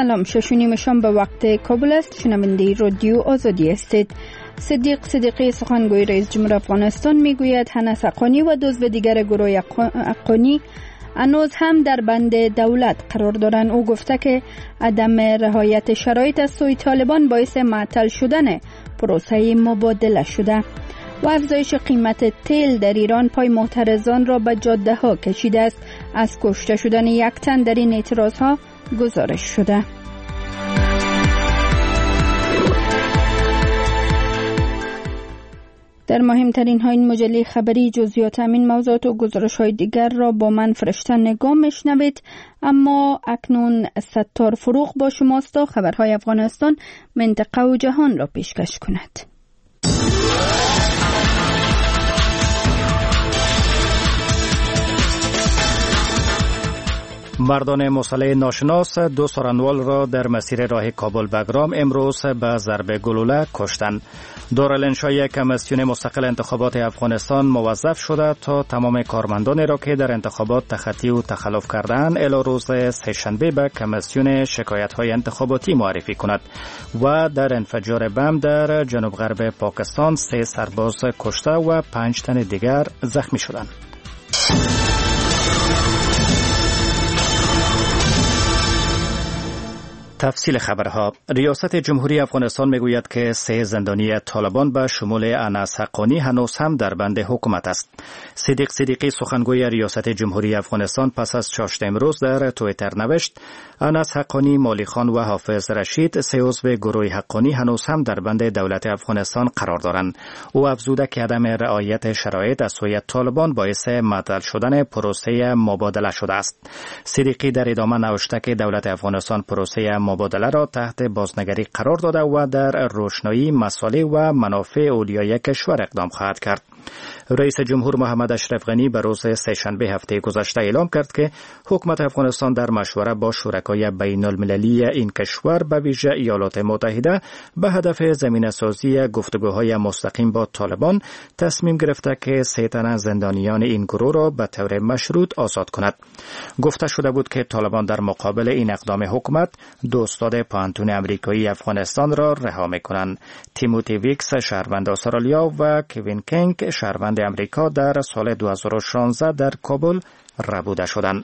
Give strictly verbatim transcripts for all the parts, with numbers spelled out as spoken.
سلام، ششونیم شام به وقت کابل است. شنونده رادیو آزادی هستید. صدیق صدیقی سخنگوی رئیس جمهور افغانستان میگوید هنس حقانی و دزد دیگر گروه حقانی هنوز هم در بند دولت قرار دارند. او گفته که عدم رعایت شرایط از سوی طالبان باعث معطل شدن پروسه مبادله شده و افزایش قیمت تیل در ایران پای معترضان را به جاده ها کشیده است. از کشته شدن یک تن در این اعتراض ها گزارش شده. در مهمترین های این مجله خبری جزئیات همین موضوعات و گزارش های دیگر را با من فرشته نگاه میشنوید. اما اکنون ستار فروغ با شماست تا خبرهای افغانستان، منطقه و جهان را پیشکش کند. مردان مسلح ناشناس دو سارنوال را در مسیر راه کابل بگرام امروز به ضرب گلوله کشتند. دارالانشای کمیسیون مستقل انتخابات افغانستان موظف شده تا تمام کارمندان را که در انتخابات تخطی و تخلف کردند الی روز سه‌شنبه به کمیسیون شکایت‌های انتخاباتی معرفی کند. و در انفجار بم در جنوب غرب پاکستان سه سرباز کشته و پنج تن دیگر زخمی شدند. تفصیل خبرها. ریاست جمهوری افغانستان میگوید که سه زندانی طالبان به شمول انس حقانی هنوز هم در بند حکومت است. صدیق صدیقی سخنگوی ریاست جمهوری افغانستان پس از چاشت امروز در توییتر نوشت: انس حقانی، مالی خان و حافظ رشید، سه عضو گروه حقانی هنوز هم در بند دولت افغانستان قرار دارند. او افزوده که عدم رعایت شرایط از سوی طالبان باعث معطل شدن پروسه مبادله شده است. صدیقی در ادامه نوشته که دولت افغانستان پروسه مبادله را تحت بازنگری قرار داده و در روشنایی مصالح و منافع اولیای کشور اقدام خواهد کرد. رئیس جمهور محمد اشرف غنی به روز سه‌شنبه هفته گذشته اعلام کرد که حکومت افغانستان در مشوره با شرکای بین المللی این کشور به ویژه ایالات متحده به هدف زمینه‌سازی گفتگوهای مستقیم با طالبان تصمیم گرفته که سه تن زندانیان این گروه را به طور مشروط آزاد کند. گفته شده بود که طالبان در مقابل این اقدام حکومت دو استاد پانتون امریکایی افغانستان را رها می‌کنند. تیموتی ویکس شهروند استرالیا و کوین کینگ شهروند امریکا در سال دو هزار و شانزده در کابل ربوده شدند.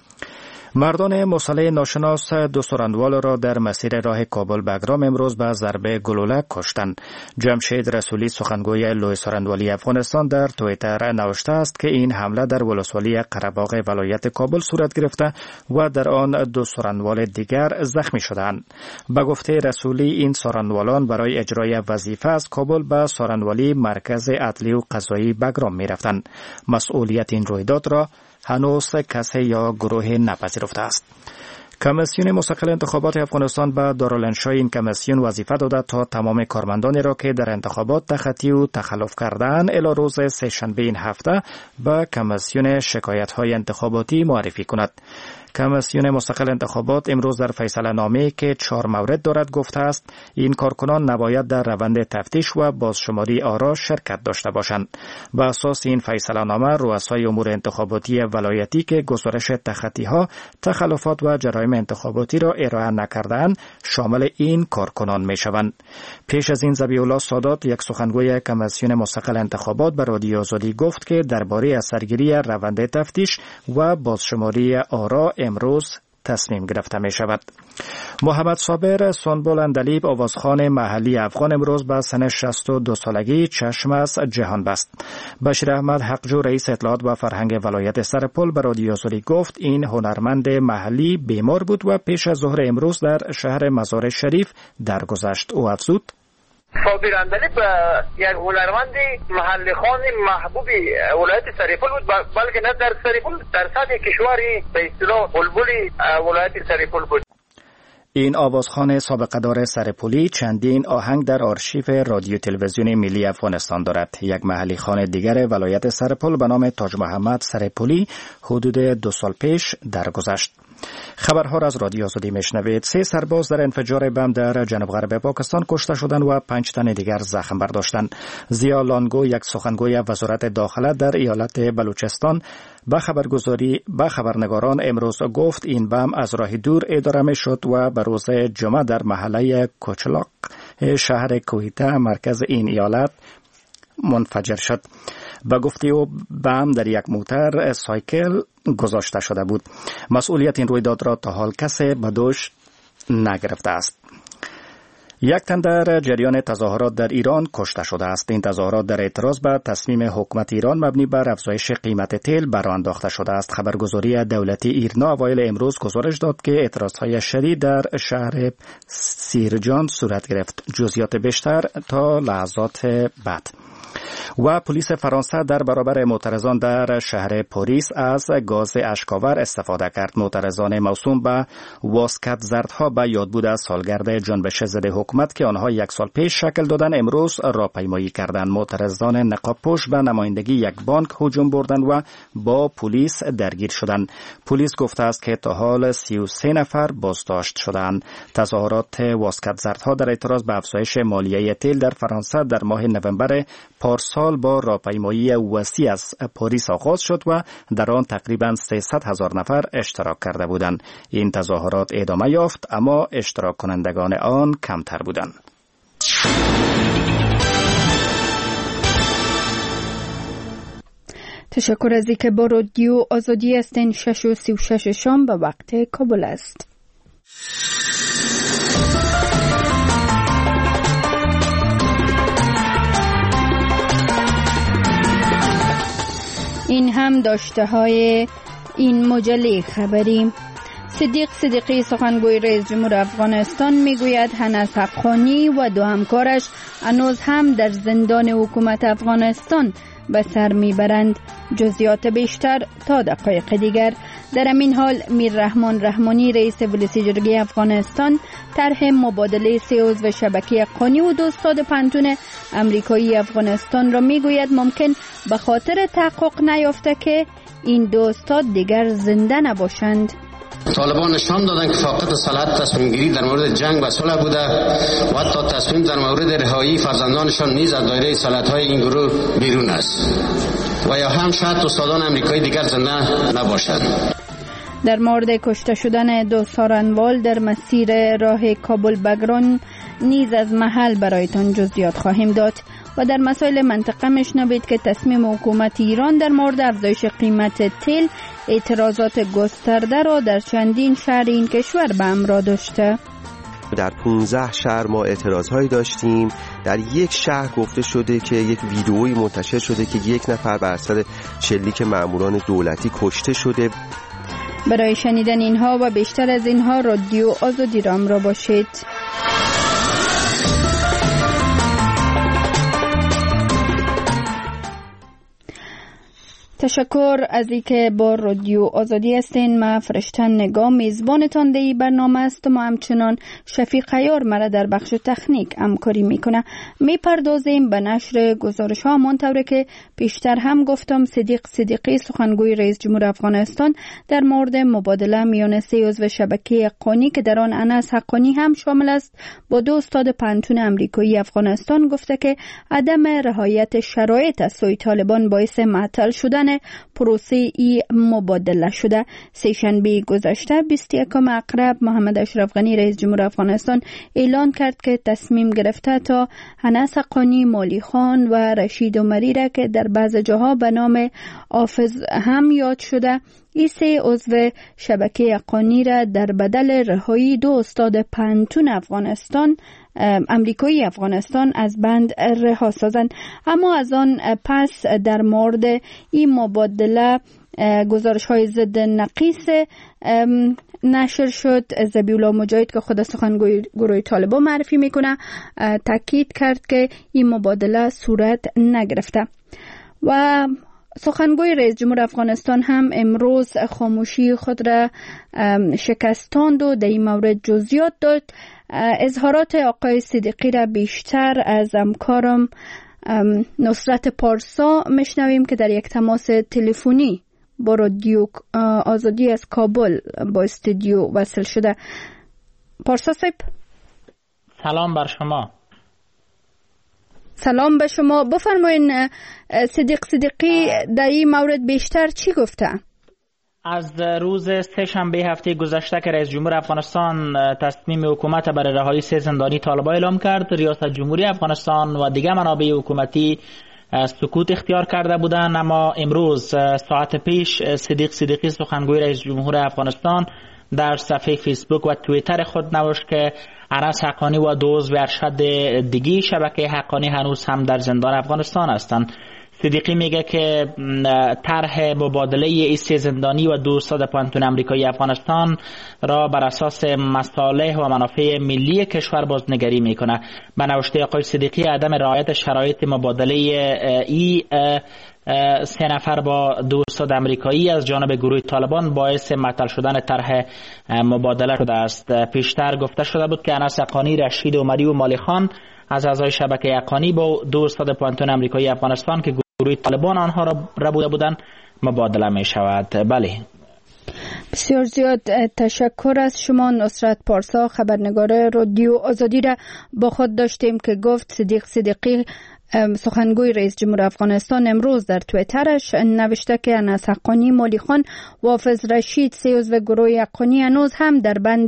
مردان مسلح ناشناس دو سارنوال را در مسیر راه کابل بگرام امروز به ضرب گلوله کشتند. جمشید رسولی سخنگوی لوی سارنوالی افغانستان در توییتر نوشته است که این حمله در ولسوالی قره‌باغ ولایت کابل صورت گرفته و در آن دو سارنوال دیگر زخمی شدند. به گفته رسولی این سارنوالان برای اجرای وظیفه از کابل به سارنوالی مرکز عدلی و قضایی بگرام می‌رفتند. مسئولیت این رویداد را هنوز کسی یا گروه نپذیرفته است. کمیسیون مستقل انتخابات افغانستان به دارالانشای این کمیسیون وظیفه داده تا تمام کارمندانی را که در انتخابات تخطی و تخلف کردند الی روز سه‌شنبه این هفته به کمیسیون شکایت‌های انتخاباتی معرفی کند. کمیسیون مستقل انتخابات امروز در فیصله نامه که چهار مورد دارد گفته است این کارکنان نباید در روند تفتیش و بازشماری آرا شرکت داشته باشند. بر اساس این فیصله نامه رؤسای امور انتخاباتی ولایتی که گزارش تخطی‌ها، تخلفات و جرایم انتخاباتی را ارائه نکردند شامل این کارکنان میشوند. پیش از این ذبیح الله سادات یک سخنگوی کمیسیون مستقل انتخابات به رادیو آزادی گفت که درباره اثرگیری روند تفتیش و بازشماری آرا امروز تصمیم گرفته می شود. محمد صابر سنبل اندلیب آوازخوان محلی افغان امروز به سن شصت و دو سالگی چشم از جهان بست. بشیر احمد حقجو رئیس اطلاعات و فرهنگ ولایت سرپل به رادیو آزادی گفت این هنرمند محلی بیمار بود و پیش از ظهر امروز در شهر مزار شریف درگذشت. او افزود: صابر اندلیب یک هنرمند محل خان محبوب ولایت سرپل بود، بلکه نه در سرپل، در سطح کشوری به اصطلاح بلبل ولایت سرپل بود. این آوازخوان سابقه دار سرپلی چندین آهنگ در آرشیو رادیو تلویزیون ملی افغانستان دارد. یک محلی خوان دیگر ولایت سرپل به نام تاج محمد سرپلی حدود دو سال پیش درگذشت. خبرها را از رادیو آزادی میشنوید. سه سرباز در انفجار بم در جنوب غرب پاکستان کشته شدند و پنج تن دیگر زخم برداشتند. زیا لانگو، یک سخنگوی وزارت داخله در ایالت بلوچستان، با خبرگزاری با خبرنگاران امروز گفت این بم از راه دور اداره می شد و به روز جمعه در محله کوچلاق شهر کویته مرکز این ایالت منفجر شد. با گفته او بم در یک موتر سایکل گذاشته شده بود. مسئولیت این رویداد را تا حال کسی به دوش نگرفته است. یک تن در جریان تظاهرات در ایران کشته شده است. این تظاهرات در اعتراض به تصمیم حکومت ایران مبنی بر افزایش قیمت تیل برآ انداخته شده است. خبرگزاری دولتی ایرنا اوایل امروز گزارش داد که اعتراضهای شدید در شهر سیرجان صورت گرفت. جزئیات بیشتر تا لحظات بعد. و پلیس فرانسه در برابر معترضان در شهر پاریس از گاز اشک‌آور استفاده کرد. معترضان موسوم به واسکت زردها به یادبود از سالگرد جنبش ضد حکومت که آنها یک سال پیش شکل دادن امروز راهپیمایی کردند. معترضان نقاب‌پوش به نمایندگی یک بانک هجوم بردند و با پلیس درگیر شدند. پلیس گفته است که تا حال سی و سه نفر بازداشت شدند. تظاهرات واسکت زردها در اعتراض به افزایش مالیه تیل در فرانسه در ماه نوامبر پارسال با راهپیمایی وسیع از پاریس آغاز شد و در آن تقریباً سیصد هزار نفر اشتراک کرده بودند. این تظاهرات ادامه یافت اما اشتراک کنندگان آن کمتر بودند. تشکر از اینکه با رادیو آزادی هستین. شش و سی و شش شام به وقت کابل است. این هم داشته های این مجله خبری. صدیق صدیقی سخنگوی رئیس جمهور افغانستان میگوید هنس حقانی و دو همکارش هنوز هم در زندان حکومت افغانستان به سر میبرند. جزئیات بیشتر تا دقایق دیگر. در همین حال میر رحمان رحمانی رئیس ولسی جرگه افغانستان طرح مبادله سه عضو شبکه حقانی و دو استاد پانتون امریکایی افغانستان را میگوید ممکن به خاطر تحقق نیافته که این دو استاد دیگر زنده نباشند. طالبان نشان دادند که فاقد صلاحیت تصمیم گیری در مورد جنگ و صلح بوده و حتی تصمیم در مورد رهایی فرزندانشان نیز از دایره صلاحیت‌های این گروه بیرون است و یا هم شاید استادان امریکایی دیگر زنده نباشند. در مورد کشته شدن دو سارنوال در مسیر راه کابل بگران نیز از محل برایتان جزئیات خواهیم داد. و در مسائل منطقه میشنوید که تصمیم حکومت ایران در مورد افزایش قیمت تیل اعتراضات گسترده را در چندین شهر این کشور به همراه داشته. در پانزده شهر ما اعتراضهایی داشتیم. در یک شهر گفته شده که یک ویدئویی منتشر شده که یک نفر بر اثر شلیک ماموران دولتی کشته شده. برای شنیدن اینها و بیشتر از اینها رادیو آزادی را همراه باشید. تشکر از اینکه با رادیو آزادی هستین. ما فرشتن نگاه میزبانتان در این برنامه است و ما همچنان شفیق عیار مرا در بخش تکنیک همکاری میکنه. میپردازیم به نشر گزارش ها همانطوره که پیشتر هم گفتم. صدیق صدیقی سخنگوی رئیس جمهور افغانستان در مورد مبادله میان سه عضو شبکه حقانی که در آن انس حقانی هم شامل است با دو استاد پانتون امریکایی افغانستان گفته که عدم رعایت شرایط از سوی طالبان باعث معطل شدن پروسه ای مبادله شده. سه‌شنبه گذشته بیست و یکم اقرب محمد اشرف غنی رئیس جمهور افغانستان اعلان کرد که تصمیم گرفته تا هنس حقانی، مولی خان و رشید عمری را که در بعض جاها به نام حافظ هم یاد شده این سه عضو شبکه حقانی را در بدل رهایی دو استاد پانتون افغانستان امریکایی افغانستان از بند رها سازند. اما از آن پس در مورد این مبادله گزارش های ضد نقیص نشر شد. ذبیح الله مجاهد که خود سخنگوی گروه طالبان معرفی میکنه تاکید کرد که این مبادله صورت نگرفته. و سخنگوی رئیس جمهور افغانستان هم امروز خاموشی خود را شکستاند و در این مورد جزئیات داد. اظهارات آقای صدیقی را بیشتر از همکارم نصرت پارسا میشنویم که در یک تماس تلفنی با رادیو آزادی از کابل با استودیو وصل شده. پارسا صاحب سلام بر شما. سلام به شما. بفرمایین صدیق صدیقی در این مورد بیشتر چی گفته؟ از روز سه شنبه هفته گذشته که رئیس جمهور افغانستان تصمیم حکومت برای رهایی سه زندانی طالبان اعلام کرد، ریاست جمهوری افغانستان و دیگر منابع حکومتی سکوت اختیار کرده بودند، اما امروز ساعت پیش صدیق صدیقی سخنگوی رئیس جمهور افغانستان در صفحه فیسبوک و توییتر خود نوشت که انس حقانی و دو عضو ارشد دیگی شبکه حقانی هنوز هم در زندان افغانستان هستند. صدیقی میگه که طرح مبادله این سه زندانی و دو استاد پانتون امریکایی افغانستان را بر اساس مصالح و منافع ملی کشور بازنگری میکنه. به نوشته آقای صدیقی عدم رعایت شرایط مبادله ای سه نفر با دو استاد امریکایی از جانب گروه طالبان باعث معطل شدن طرح مبادله شده است. پیشتر گفته شده بود که انس حقانی، رشید عمری و مالی خان از اعضای شبکه حقانی با دو استاد پانتون امریکایی افغانستان که گروه طالبان آنها را ربوده بودند مبادله می شود. بله، بسیار زیاد تشکر از شما نصرت پارسا، خبرنگار رادیو آزادی را با خود داشتیم که گفت صدیق صدیقی سخنگوی رئیس جمهور افغانستان امروز در توییترش نوشته که انس حقانی، مالی خان و حافظ رشید سه عضو گروه حقانی هنوز هم در بند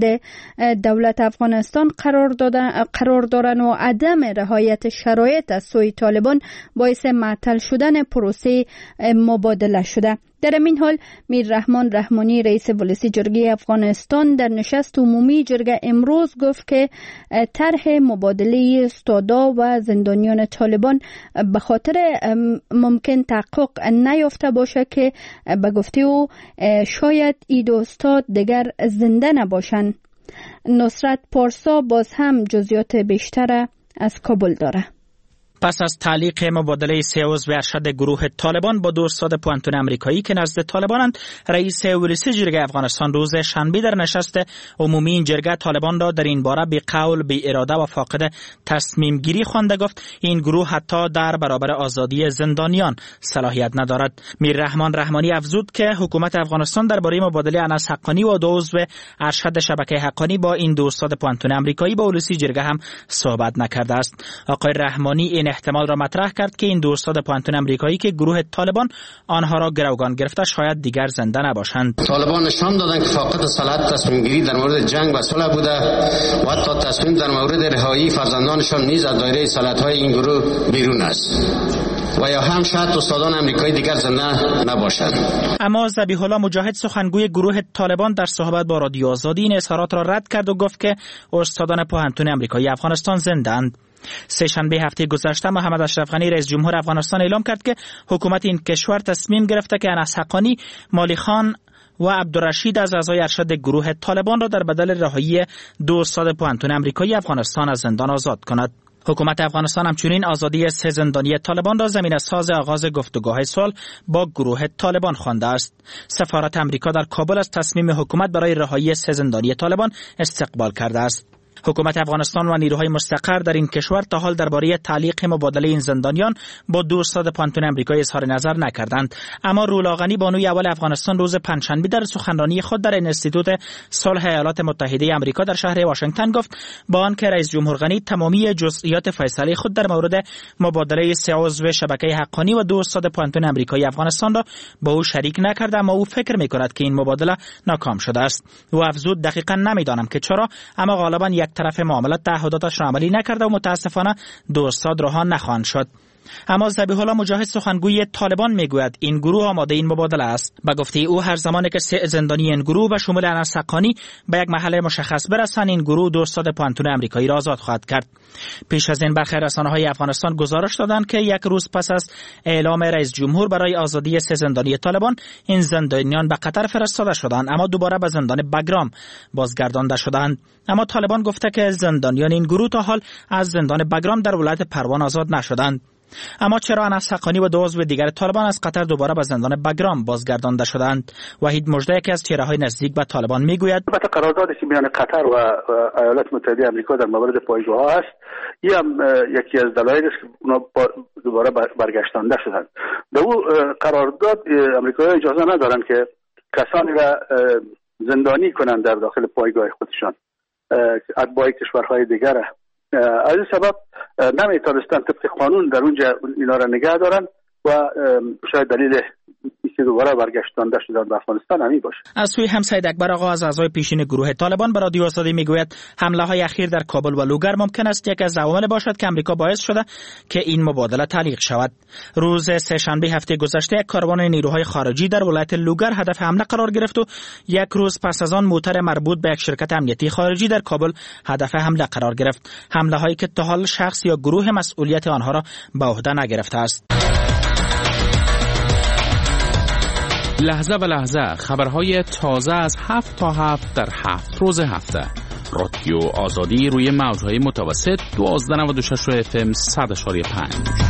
دولت افغانستان قرار دادن قرار دارند و عدم رعایت شرایط از سوی طالبان باعث معطل شدن پروسه مبادله شده. در این حال میر رحمان رحمانی رئیس ولسی جرگه افغانستان در نشست عمومی جرگه امروز گفت که طرح مبادله استادا و زندانیان طالبان به خاطر ممکن تحقق نیافته باشه که به گفته او شاید این دو استاد دیگر زنده نباشند. نصرت پارسا باز هم جزئیات بیشتر از کابل داره. پس از تعلیق مبادله سه عضو ارشد گروه طالبان با دو استاد پوانتون امریکایی که نزد طالبانند، رئیس ولسی جرگه افغانستان روز شنبه در نشست عمومی این جرگه طالبان را در این باره بی قول، بی اراده و فاقد تصمیم گیری خوانده. گفت این گروه حتی در برابر آزادی زندانیان صلاحیت ندارد. میر رحمان رحمانی افزود که حکومت افغانستان درباره مبادله انس حقانی و دو عضو ارشد شبکه حقانی با این دو استاد پوانتون امریکایی با ولسی جرگه هم صحبت نکرده است. آقای رحمانی این احتمال را مطرح کرد که این دو استاد پوانتون امریکایی که گروه طالبان آنها را گروگان گرفته شاید دیگر زنده نباشند. طالبان نشان دادند که فاقد صلاحیت تصمیم گیری در مورد جنگ و صلح بوده و حتی تصمیم در مورد رهایی فرزندانشان نیز از دایره صلاحیت‌های این گروه بیرون است و یا هم شاید استادان امریکایی دیگر زنده نباشند. اما ذبیح الله مجاهد سخنگوی گروه طالبان در صحبت با رادیو آزادی این اظهارات را رد کرد و گفت که استادان پوهنتون امریکایی افغانستان زنده‌اند. سه شنبه هفته گذشته محمد اشرف غنی رئیس جمهور افغانستان اعلام کرد که حکومت این کشور تصمیم گرفته که انس حقانی، مالی خان و عبدالرشید از اعضای ارشد گروه طالبان را در بدل رهایی دو استاد پوهنتون امریکایی افغانستان از زندان آزاد کند. حکومت افغانستان همچنین آزادی سه زندانی طالبان را زمینه ساز آغاز گفتگوهای صلح با گروه طالبان خوانده است. سفارت امریکا در کابل از تصمیم حکومت برای رهایی سه زندانی طالبان استقبال کرده است. حکومت افغانستان و نیروهای مستقر در این کشور تا حال درباره تعلیق مبادله این زندانیان با دو استاد پانتون امریکایی اظهار نظر نکردند، اما رولا غنی بانوی اول افغانستان روز پنجشنبه در سخنرانی خود در انستیتوت صلح ایالات متحده آمریکا در شهر واشنگتن گفت با آنکه رئیس جمهور غنی تمامی جزئیات فیصله خود در مورد مبادله سه عضو شبکه حقانی و دو استاد پانتون امریکایی افغانستان را با او شریک نکرده، اما او فکر می‌کند که این مبادله ناکام شده است. او افزود دقیقاً نمی‌دانم که چرا، اما غالباً یک طرف معاملات تعهداتش را عملی نکرده و متاسفانه دو استاد رها نخواهند شد. اما ذبیح الله مجاهد سخنگوی طالبان میگوید این گروه آماده این مبادله است. به گفته او هر زمانی که سه زندانی این گروه و شمول انس حقانی به یک محل مشخص برسند، این گروه دو استاد پانتون امریکایی را آزاد خواهد کرد. پیش از این برخی رسانه‌های افغانستان گزارش دادند که یک روز پس از اعلام رئیس جمهور برای آزادی سه زندانی طالبان، این زندانیان به قطر فرستاده شدند اما دوباره به زندان بگرام بازگردانده شدند. اما طالبان گفته که زندانیان این گروه تا حال از زندان بگرام در ولایت پروان آزاد نشدند. اما چرا انس حقانی و دو عضو دیگر طالبان از قطر دوباره به زندان بگرام بازگردانده شدند؟ وحید مژده که از چهره‌های نزدیک به طالبان میگوید البته قراردادی که میان قطر و ایالات متحده آمریکا در مورد پایگاه است، این هم یکی از دلایل است که اونا دوباره برگشتانده شدند. در اون قرارداد آمریکایی‌ها اجازه ندارند که کسانی را زندانی کنند در داخل پایگاه خودشان، اتباع کشورهای دیگر. از این سبب نمیتونستن طبق قانون در اونجا اینا را نگه دارن و شاید دلیل که دوباره برگشتانده شدن به افغانستان همین باشه. از سوی هم سید اکبر آقا از اعضای پیشین گروه طالبان به رادیو آزادی میگوید حمله های اخیر در کابل و لوگر ممکن است یک از عوامل باشد که امریکا باعث شده که این مبادله تعلیق شود. روز سه شنبه هفته گذشته یک کاروان نیروهای خارجی در ولایت لوگر هدف حمله قرار گرفت و یک روز پس از آن موتر مربوط به یک شرکت امنیتی خارجی در کابل هدف حمله قرار گرفت. حمله هایی که تا حال شخص یا گروه مسئولیت آنها را به عهده نگرفته است. لحظه به لحظه خبرهای تازه از هفت تا هفت در هفت روز هفته. رادیو آزادی روی موجهای متوسط دوازده نود و شش اف ام صد و پنج.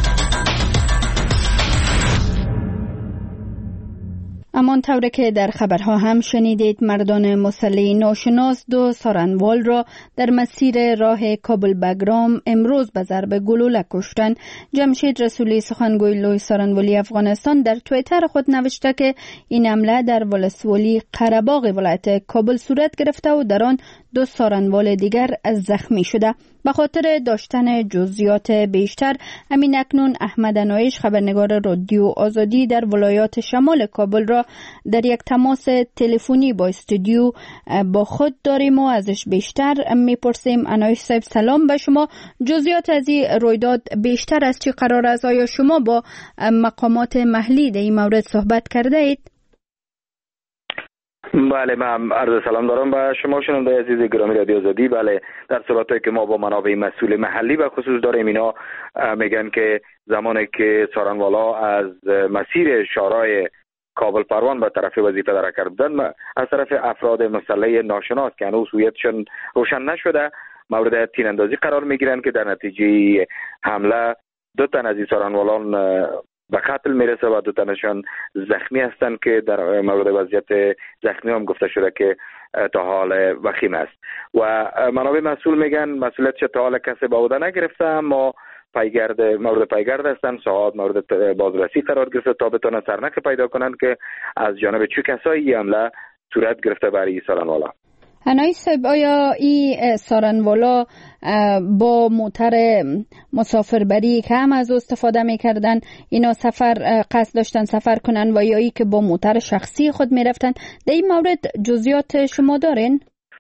همان طوری که در خبرها هم شنیدید، مردان مسلح ناشناس دو سارنوال را در مسیر راه کابل بگرام امروز به ضرب گلوله کشتند. جمشید رسولی سخنگوی لوی سارنوالی افغانستان در توییتر خود نوشته که این حمله در ولسوالی قره‌باغ ولایت کابل صورت گرفته و در آن دو سارنوال دیگر زخمی شده. به خاطر داشتن جزئیات بیشتر، همین اکنون احمد انایش خبرنگار رادیو آزادی در ولایات شمال کابل را در یک تماس تلفنی با استودیو با خود داریم و ازش بیشتر میپرسیم. انایش صاحب سلام به شما. جزئیات از این رویداد بیشتر از چی قرار است؟ آیا شما با مقامات محلی در این مورد صحبت کرده اید؟ بله، من عرض سلام دارم به شما شنونده عزیز گرامی رادیو آزادی. بله، در صحبتایی که ما با منابع مسئول محلی به خصوص داریم، اینا میگن که زمانی که سارنوالا از مسیر شارای کابل پروان به طرف وظیفه در کردن از طرف افراد مسلح ناشناس که هنوز هویتشون روشن نشده مورد تیراندازی قرار میگیرن که در نتیجه حمله دو تن از این سارنوالان به قتل میرسه و دو تنشان زخمی هستند که در مورد وضعیت زخمی هم گفته شده که تا حال وخیم است و منابع مسئول میگن مسئولیتش تا حال کسی به عهده نگرفته، اما پیگرد مورد پیگرد هستن، صاحب مورد بازرسی قرار گرفته تا بتونن سرنخ پیدا کنن که از جانب چه کسایی حمله صورت گرفته برای سارنوالا. انایش صاحب، آیا این سارنوالا با موتر مسافربری که هم از استفاده میکردن اینا سفر قصد داشتن سفر کنن و یا ای که با موتر شخصی خود میرفتن؟ در این مورد جزئیات شما دارین؟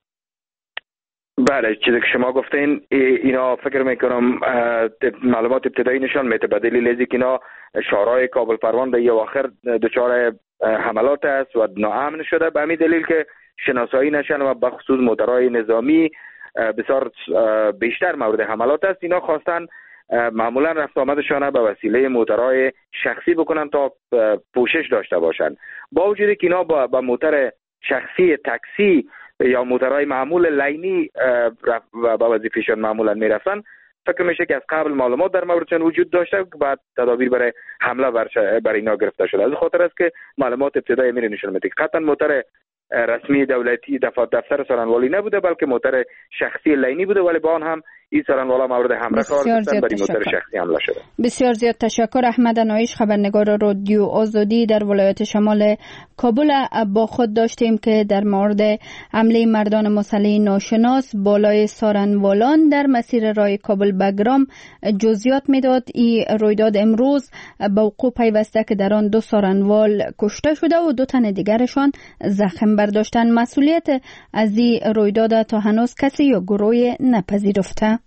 بله، چیزی که شما گفتین اینا فکر میکنم معلومات ابتدایی نشان میده به دلیل از اینکه اینا شارای کابل پروان در اواخر دچار حملات است و ناامن شده، به همین دلیل که شناسایی نشن و به خصوص موترهای نظامی بسیار بیشتر مورد حملات است. اینا خواستن معمولا رفت آمدشان به وسیله موترهای شخصی بکنن تا پوشش داشته باشن. با وجودی که اینا با, با موتر شخصی تاکسی یا موترهای معمول لینی و با وظیفهشان معمولا میرفتن، فکر میشه که از قبل معلومات در موردشان وجود داشته که بعد تدابیر برای حمله بر اینا گرفته شده. از خاطر است که معلومات ابتدایی میره نشون میده که قطعا موتر رسمی دولتی دفتر سارنوالی نبوده بلکه موتر شخصی لینی بوده، ولی با آن هم این سارنوالا مورد حمله قرار گرفتن، برای موتر شخصی حمله شده. بسیار زیاد تشکر. احمد انایش خبرنگار رادیو آزادی در ولایت شمال کابل با خود داشتیم که در مورد حمله مردان مسلح ناشناس بالای سارنوالان در مسیر راه کابل بگرام جزئیات میداد. این رویداد امروز به وقوع پیوسته که در آن دو سارنوال کشته شده و دو تن دیگرشان زخم برداشتن. مسئولیت از این رویداد تا هنوز کسی یا گروه نپذیرفته.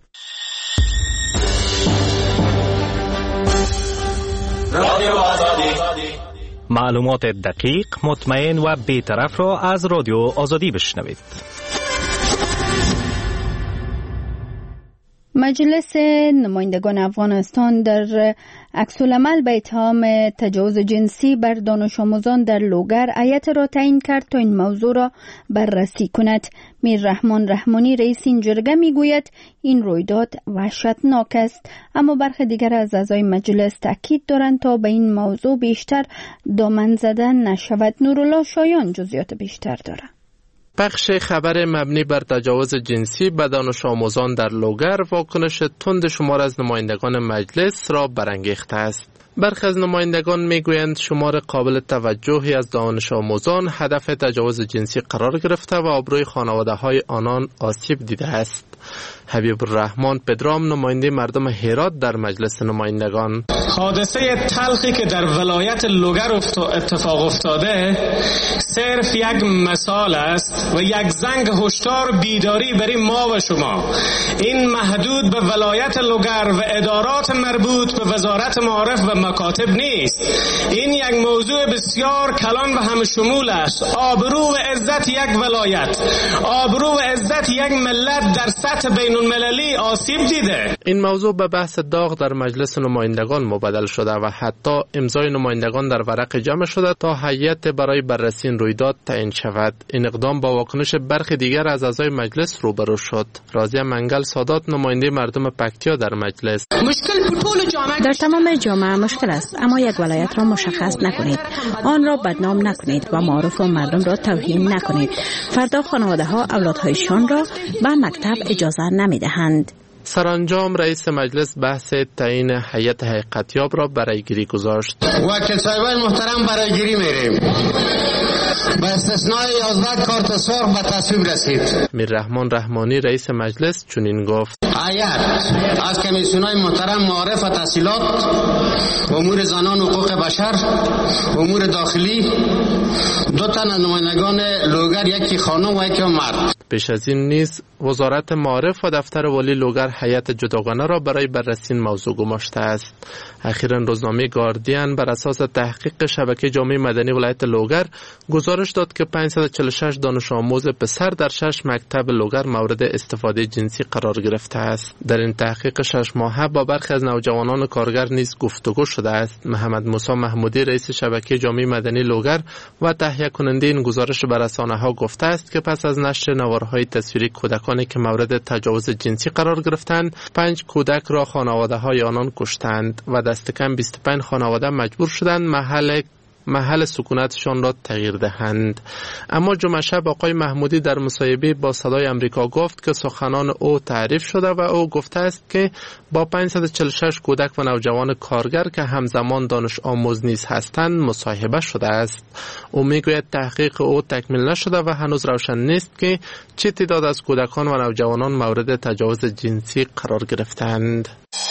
رادیو آزادی، معلومات دقیق، مطمئن و بی‌طرف را از رادیو آزادی بشنوید. مجلس نمایندگان افغانستان در عکس‌العمل به اتهام تجاوز جنسی بر دانش آموزان در لوگر هیئت را تعیین کرد تا این موضوع را بررسی کند. میر رحمان رحمانی رئیس این جرگه میگوید این رویداد وحشتناک است، اما برخی دیگر از اعضای مجلس تاکید دارند تا به این موضوع بیشتر دامن زدن نشود. نورالله شایان جزئیات بیشتر دارد. پخش خبر مبنی بر تجاوز جنسی به دانش آموزان در لوگر واکنش تند شمار از نمایندگان مجلس را برانگیخته است. برخی از نمایندگان میگویند شمار قابل توجهی از دانش آموزان هدف تجاوز جنسی قرار گرفته و آبروی خانواده های آنان آسیب دیده است. حبیب الرحمن پدرام نماینده مردم هرات در مجلس نمایندگان: حادثه تلخی که در ولایت لوگر اتفاق افتاده صرف یک مثال است و یک زنگ هشدار بیداری برای ما و شما. این محدود به ولایت لوگر و ادارات مربوط به وزارت معارف و مکاتب نیست. این یک موضوع بسیار کلان و همشمول است. آبرو و عزت یک ولایت، آبرو و عزت یک ملت در سطح بین المللی آسیب دیده. این موضوع به بحث داغ در مجلس نمایندگان مبادله شده و حتی امضای نمایندگان در ورق جمع شده تا هیئت برای بررسی این رویداد تعیین شود. این اقدام با واکنش برخی دیگر از اعضای مجلس روبرو شد. راضیه منگل سادات نماینده مردم پکتیا در مجلس: مشکل طول جامعه در تمام جامعه مشکل است، اما یک ولایت را مشخص نکنید، آن را بدنام نکنید و معارف و مردم را توهین نکنید. فردا خانواده ها اولادهایشان را به مکتب اجازه نمیدهند. سرانجام رئیس مجلس بحث تعیین هیئت حقیقتیاب را برای گیری گذاشت. وکیل صاحبان محترم برای گیری میریم. با استثنای یازده کارت سرخ به تصویب رسید. میر رحمان رحمانی رئیس مجلس چنین گفت: هیئت از کمیسیون‌های محترم معارف و تحصیلات، امور زنان و حقوق بشر، امور داخلی، دو تن از نمایندگان لوگر، یکی خانم و یکی مرد. پیش از این نیز وزارت معارف و دفتر والی لوگر هیئت جداگانه را برای بررسی این موضوع گماشته است. اخیراً روزنامه گاردین بر اساس تحقیق شبکه جامعه مدنی ولایت لوگر گزارش داد که پانصد و چهل و شش دانش آموز پسر در شش مکتب لوگر مورد استفاده جنسی قرار گرفته است. در این تحقیق شش ماهه با برخی از نوجوانان کارگر نیز گفتگو شده است. محمد موسی محمودی رئیس شبکه جامعه مدنی لوگر و تهیه کننده این گزارش به رسانه‌ها گفته است که پس از نشر نوارهای تصویری کودکانی که مورد تجاوز جنسی قرار گرفتند، پنج کودک را خانواده‌های آنان کشتند و دست کم بیست و پنج خانواده مجبور شدند محل محل سکونتشان را تغییر دهند. اما جمعه شب آقای محمودی در مصاحبه با صدای امریکا گفت که سخنان او تعریف شده و او گفته است که با پانصد و چهل و شش کودک و نوجوان کارگر که همزمان دانش آموز نیز هستند مصاحبه شده است. او میگوید تحقیق او تکمیل نشده و هنوز روشن نیست که چه تعداد از کودکان و نوجوانان مورد تجاوز جنسی قرار گرفتند.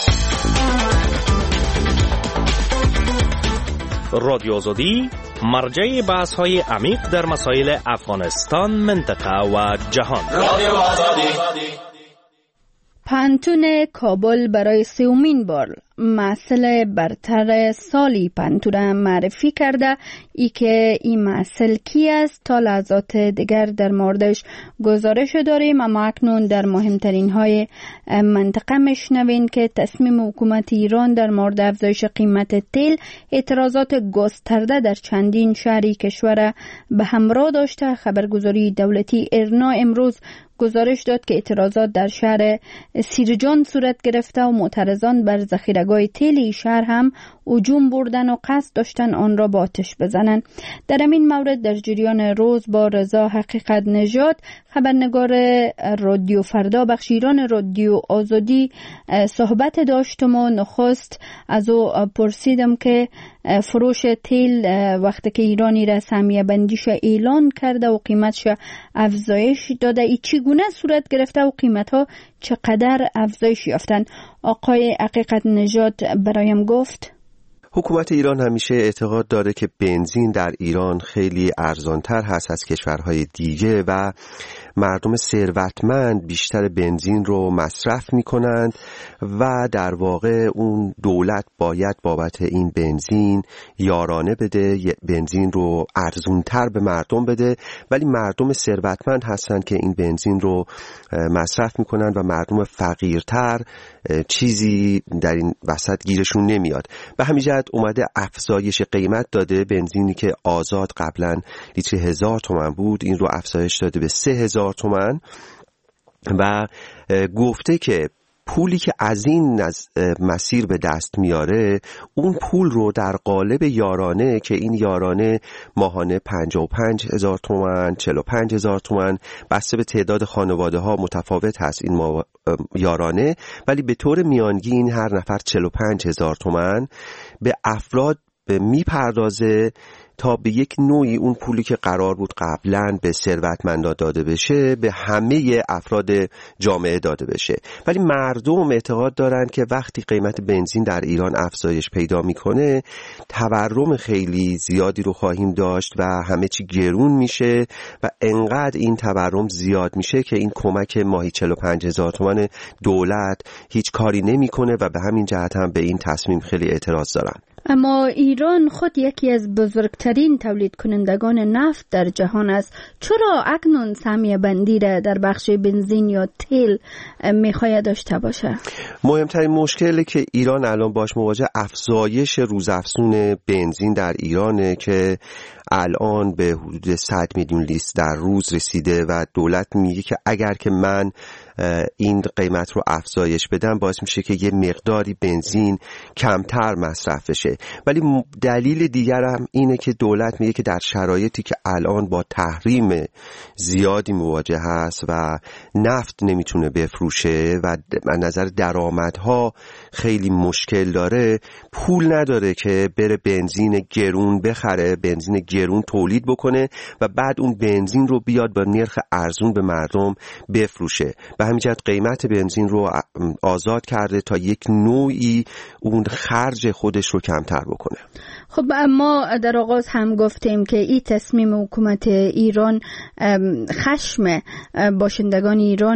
رادیو آزادی مرجع بحث های عمیق در مسائل افغانستان، منطقه و جهان. رادیو آزادی. پانتون کابل برای سومین بار محصل برتر سالی پانتون معرفی کرده. ای که این محصل کی است تا لحظات دیگر در موردش گزارش داریم، اما اکنون در مهمترین های منطقه میشنوین که تصمیم حکومت ایران در مورد افزایش قیمت تیل اعتراضات گسترده در چندین شهری کشور به همراه داشته. خبرگزاری دولتی ایرنا امروز گزارش داد که اعتراضات در شهر سیرجان صورت گرفته و معترضان بر ذخیره‌گاه تیل این شهر هم هجوم بردن و قصد داشتن آن را با آتش بزنن. در این مورد در جریان روز با رضا حقیقت نژاد خبرنگار رادیو فردا بخش ایران رادیو آزادی صحبت داشتم و نخست از او پرسیدم که فروش تیل وقتی که ایرانی را سهمیه بندیش اعلان کرده و قیمتش افزایش داده ای چگونه صورت گرفته و قیمتها چقدر افزایش یافتن. آقای حقیقت نژاد برایم گفت: حکومت ایران همیشه اعتقاد داره که بنزین در ایران خیلی ارزانتر هست از کشورهای دیگه و مردم ثروتمند بیشتر بنزین رو مصرف می کنند و در واقع اون دولت باید بابت این بنزین یارانه بده، بنزین رو ارزونتر به مردم بده، ولی مردم ثروتمند هستند که این بنزین رو مصرف می کنند و مردم فقیرتر چیزی در این وسط گیرشون نمیاد. به همین جهت اومده افزایش قیمت داده. بنزینی که آزاد قبلا لیتر هزار تومان بود این رو افزایش داده به سه هزار تومان و گفته که پولی که از این مسیر به دست میاره اون پول رو در قالب یارانه که این یارانه ماهانه پنجاه و پنج هزار تومان، چهل و پنج هزار تومان بسته به تعداد خانواده ها متفاوت هست این یارانه، ولی به طور میانگین هر نفر چهل و پنج هزار تومان به افراد میپردازه تا به یک نوعی اون پولی که قرار بود قبلا به ثروتمندان داده بشه به همه افراد جامعه داده بشه. ولی مردم اعتقاد دارن که وقتی قیمت بنزین در ایران افزایش پیدا میکنه تورم خیلی زیادی رو خواهیم داشت و همه چی گرون میشه و انقدر این تورم زیاد میشه که این کمک ماهی چهل و پنج هزار تومان دولت هیچ کاری نمیکنه و به همین جهت هم به این تصمیم خیلی اعتراض دارن. اما ایران خود یکی از بزرگترین تولید کنندگان نفت در جهان است. چرا اکنون سهمیه بندی را در بخش بنزین یا تیل میخواهد داشته باشه؟ مهمترین مشکلی که ایران الان باش مواجه افزایش روزافزون بنزین در ایرانه که الان به حدود صد میلیون لیتر در روز رسیده و دولت میگه که اگر که من این قیمت رو افزایش بدم باعث میشه که یه مقداری بنزین کمتر مصرف بشه. ولی دلیل دیگر هم اینه که دولت میگه که در شرایطی که الان با تحریم زیادی مواجه هست و نفت نمیتونه بفروشه و از نظر درآمدها خیلی مشکل داره، پول نداره که بره بنزین گرون بخره، بنزین گرون تولید بکنه و بعد اون بنزین رو بیاد با نرخ ارزون به مردم بفروشه. به همین جهت قیمت بنزین رو آزاد کرده تا یک نوعی اون خرج خودش رو کمتر بکنه. خب اما در آغاز هم گفتیم که این تصمیم حکومت ایران خشم باشندگان ایران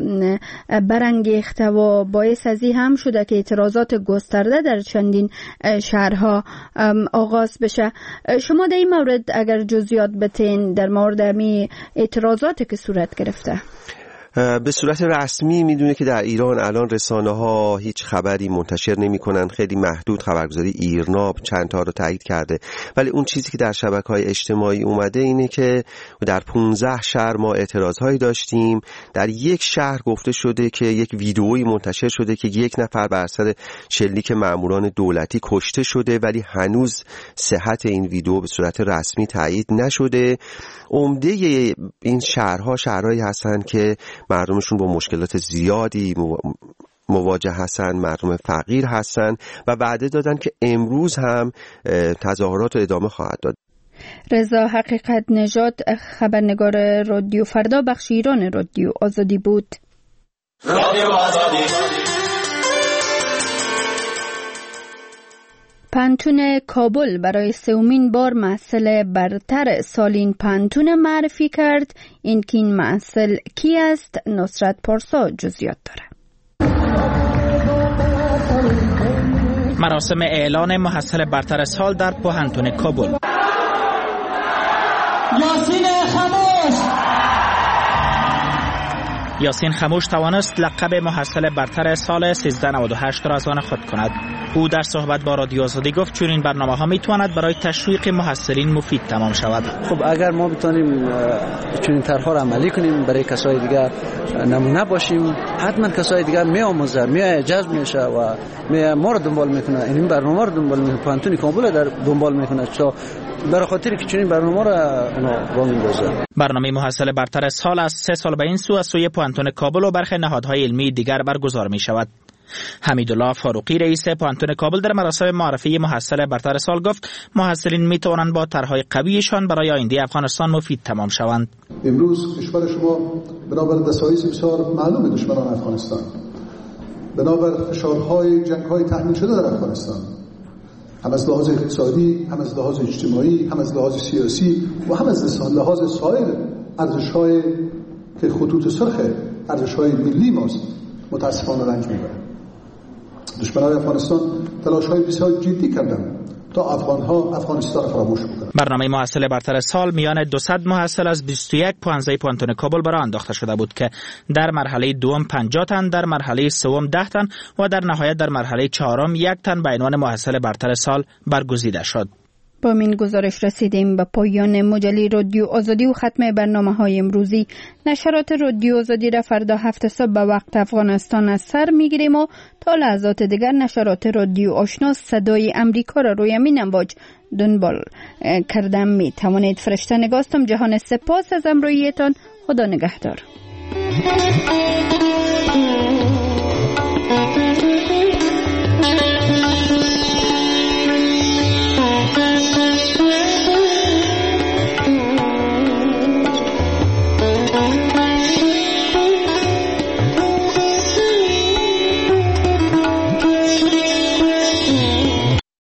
برانگیخته و باعث از این هم شده که اعتراضات گسترده در چندین شهرها آغاز بشه. شما در این مورد اگر جزئیات بتین در مورد امی اعتراضاتی که صورت گرفته؟ به صورت رسمی میدونه که در ایران الان رسانه ها هیچ خبری منتشر نمی کنن، خیلی محدود خبرگزاری ایرناب چند تا رو تایید کرده، ولی اون چیزی که در شبکه‌های اجتماعی اومده اینه که در پانزده شهر ما اعتراضهایی داشتیم. در یک شهر گفته شده که یک ویدئویی منتشر شده که یک نفر بر اثر شلیک ماموران دولتی کشته شده، ولی هنوز صحت این ویدئو به صورت رسمی تایید نشده. عمده این شهرها شهرهایی هستن که مردمشون با مشکلات زیادی مواجه هستن، مردم فقیر هستن و وعده دادن که امروز هم تظاهرات ادامه خواهد داد. رضا حقیقت نژاد، خبرنگار رادیو فردا، بخش ایران رادیو آزادی بود. رادیو آزادی. پانتون کابل برای سومین بار محصل برتر سالین پانتون معرفی کرد. این که این محصل کی است؟ نصرت پارسا جزئیات داره. مراسم اعلان محصل برتر سال در پانتون کابل. یاسین خموش یاسین خموش توانست لقب محصل برتر سال سیزده نود و هشت را از آن خود کند. او در صحبت با رادیو آزادی گفت چنین برنامه ها میتواند برای تشویق محصلین مفید تمام شود. خب اگر ما بتونیم چنین طرح‌ها را عملی کنیم برای کسای دیگر نمونه باشیم، حتما کسای دیگر میآموزه، می جذب میشه و می ما رو دنبال میکنه. این برنامه رو دنبال میکنه، پانتون کابل در دنبال میکنه تا برای خاطر که چنین برنامه را اونا با میندازه. برنامه محصل برتر سال از سه سال به این سو از سوی پانتون کابل و برخی نهادهای علمی دیگر برگزار می شود. حمیدالله فاروقی رئیس پانتون کابل در مراسم معرفی محصل برتر سال گفت محصلین می توانند با طرح‌های قویشان برای آینده افغانستان مفید تمام شوند. امروز کشور شما بنابر دسایس بسیار معلوم دشمنان افغانستان، بنابر فشارهای جنگ‌های تحمیل شده در افغانستان، هم از لحاظ اقتصادی، هم از لحاظ اجتماعی، هم از لحاظ سیاسی و هم از لحاظ سایر ارزش‌های که خطوط سرخ ارزش‌های ملی ماست متاسفانه رنج می‌برند. دشمنان افغانستان تلاش‌های بسیار جدی کردند تا افغان‌ها افغانستان فراموش بکنند. برنامه محصل برتر سال میان دویست محصل از بیست و یک پانزده پانتون کابل برای انداخته شده بود که در مرحله دوم پنجاه تن، در مرحله سوم ده تن و در نهایت در مرحله چهارم یک تن به عنوان محصل برتر سال برگزیده شد. با این گزارش رسیدیم به پایان مجله رادیو آزادی و ختم برنامه های امروزی. نشرات رادیو آزادی را فردا هفت صبح به وقت افغانستان از سر میگیریم و تا لحظات دیگر نشرات رادیو آشنا صدای امریکا را روی امین امواج دنبال کردم می توانید. فرشته نگاستم. جهان سپاس از همراهیتان. خدا نگهدار.